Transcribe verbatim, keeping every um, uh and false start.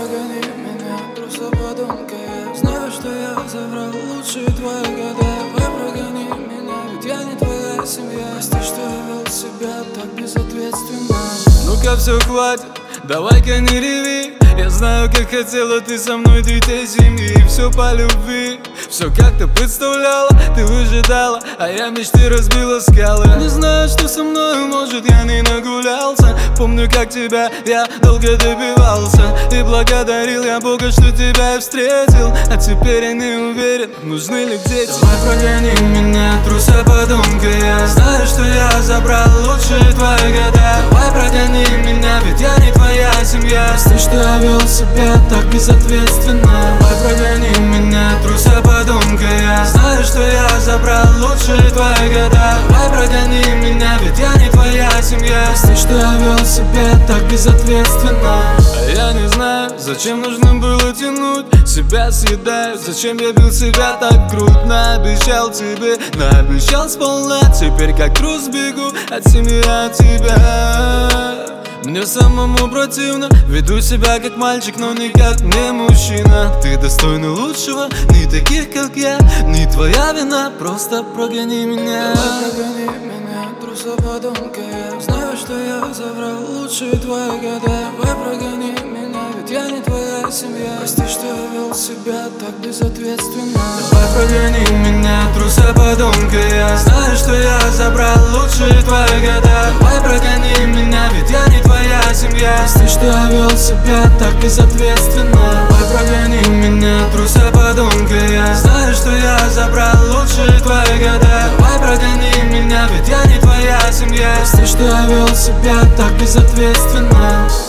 прогони меня, труса подонка. Я знаю, что я забрал лучшие твои года. Давай прогони меня, ведь я не твоя семья. Прости, что я вел себя так безответственно. Ну-ка, все хватит, давай-ка не реви. Я знаю, как хотела ты со мной детей семьи. Все по любви, все как ты представляла. Ты выжидала, а я мечты разбила скалы. Не знаю, что со мной, может, я не нагулялся. Помню, как тебя я долго добивался. И благодарил я Бога, что тебя я встретил. А теперь я не уверен, нужны ли дети. Давай прогони меня, труса подонка. Я знаю, что я забрал лучшие твои года. Давай прогони меня, ведь я не твоя семья. Прости, что я вел себя так безответственно. Давай прогони меня, труса подонка. Я знаю, что я забрал лучшие твои года. Давай прогони меня, ведь я не твоя семья. Прости, что я вел себя так безответственно. А я не знаю, зачем нужно было тянуть. Себя съедаю, зачем я бил себя так грудь. Наобещал тебе, наобещал сполна. Теперь как трус бегу от семьи, от тебя. Мне самому противно, веду себя как мальчик, но никак не мужчина. Ты достойна лучшего, не таких как я. Не твоя вина, просто прогони меня. Давай прогони меня, труса подонка. Я знаю, что я забрал лучшие твои года. Давай прогони меня, ведь я не твоя семья. Прости, что я вел себя так безответственно. Давай прогони меня, труса подонка. Я знаю, что я забрал лучшие твои года. Давай прогони меня, ведь я не твоя семья. Прости, что я вел себя так безответственно. Давай прогони меня, труса подонка. Я знаю, что я забрал лучшие твои года. Давай прогони меня, ведь я не твоя семья. Прости, что я вел себя так безответственно.